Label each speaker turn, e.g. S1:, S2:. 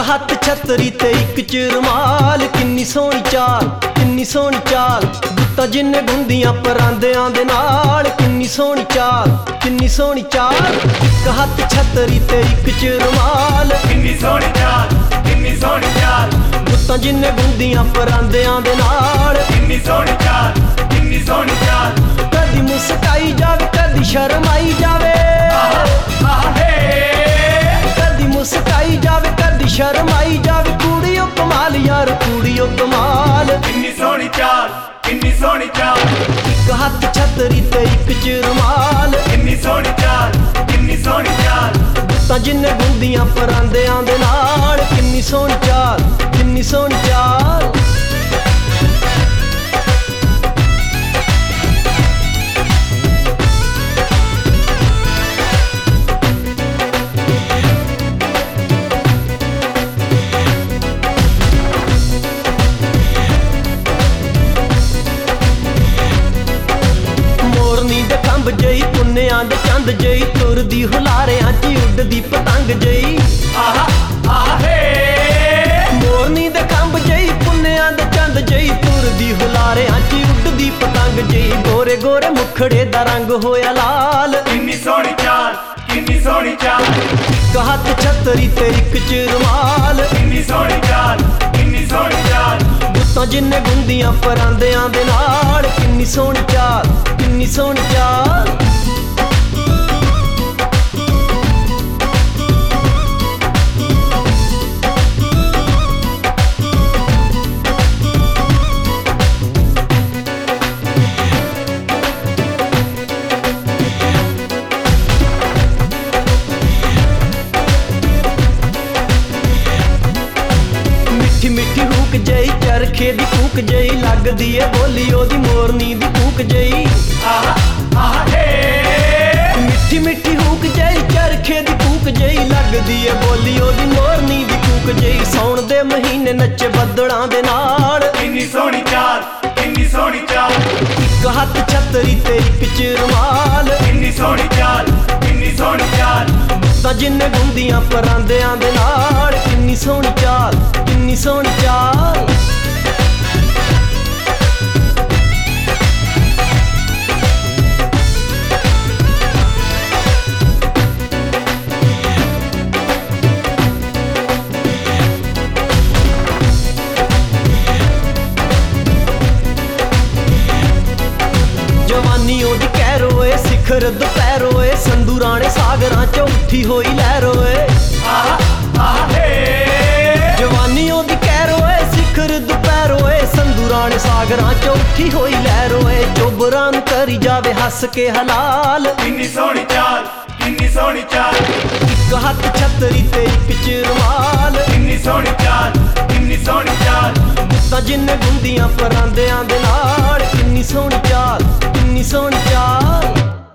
S1: हथ छतरी ते इक च रुमाल, किन्नी सोहनी चाल, किन्नी सोहनी चाल। गुत्ता जिन्ने गुंदियां परांदियां दे नाल, किन्नी सोहनी चाल, किन्नी सोहनी चाल। इक हथ छतरी ते इक च रुमाल,
S2: किन्नी सोहनी चाल, किन्नी सोहनी चाल।
S1: गुत्ता जिन्ने गुंदियां परांदियां दे नाल,
S2: किन्नी सोहनी चाल, किन्नी सोहनी चाल।
S1: कदी मुस्काई जावे कदी शर्म आई जावे, कदी मुस्काई जावे कदी शर्म आई जावे। कुड़ियो कमाल यार कुड़ियो कमाल,
S2: किन्नी सोहनी चाल, किन्नी सोहनी चाल।
S1: इक हथ छतरी ते इक च रुमाल,
S2: किन्नी सोहनी चाल, किन्नी सोहनी चाल।
S1: गुत्ता जिन्ने गुंदियां परांदियां दे नाल, किन्नी सोहनी चाल, किन्नी सोहनी चाल। खंब जई पुन्नियां दे चंद जई, तुरदी हुलारियां च उड़दी पतंग जई। मोरनी दे खंब जई पुन्नियां दे चंद जई, तुरदी हुलारियां च उड़दी पतंग जई। गोरे गोरे मुखड़े दा रंग होया लाल,
S2: किन्नी सोहनी चाल, किन्नी सोहनी चाल।
S1: इक हथ छतरी ते इक च रुमाल,
S2: किन्नी सोहनी चाल, किन्नी सोहनी चाल।
S1: गुत्ता जिन्ने गुंदियां परांदियां दे नाल, किन्नी सोहनी चाल, किन्नी सोहनी चाल। मिठी मिठी हुक जई चरखे दी कूक जई, लगदी ए बोली ओदी मोरनी दी कूक जई। मिठी मिठी हुक जई चरखे दी कूक जई, लगदी ए बोली ओदी मोरनी दी कूक जई। सौण दे महीने नच्चे बद्दलां दे नाल,
S2: किन्नी सोहनी चाल, किन्नी सोहनी चाल।
S1: इक हथ छतरी ते इक च रुमाल,
S2: किन्नी सोहनी चाल, किन्नी सोहनी चाल।
S1: गुत्ता जिन्ने गुंदियां परांदियां दे नाल, किन्नी सोहनी चाल, किन्नी सोहनी चाल। जवानी ओदी कैरोए सिखर दुपहरोए, संदूराने सागरां च उठी होई लहरोए। जवानी ओदी कैरोए सिखर दुपहरोए, संदूराने सागरां च उठी होई लहरोए। चोबरां नूं करी जावे हस के हलाल,
S2: किन्नी सोहनी चाल, किन्नी सोहनी चाल।
S1: इक हथ छतरी ते इक च रुमाल,
S2: किन्नी सोहनी चाल, किन्नी सोहनी चाल।
S1: गुत्ता जिन्ने गुंदियां परांदियां दे नाल, किन्नी सोहनी चाल, किन्नी सोहनी चाल।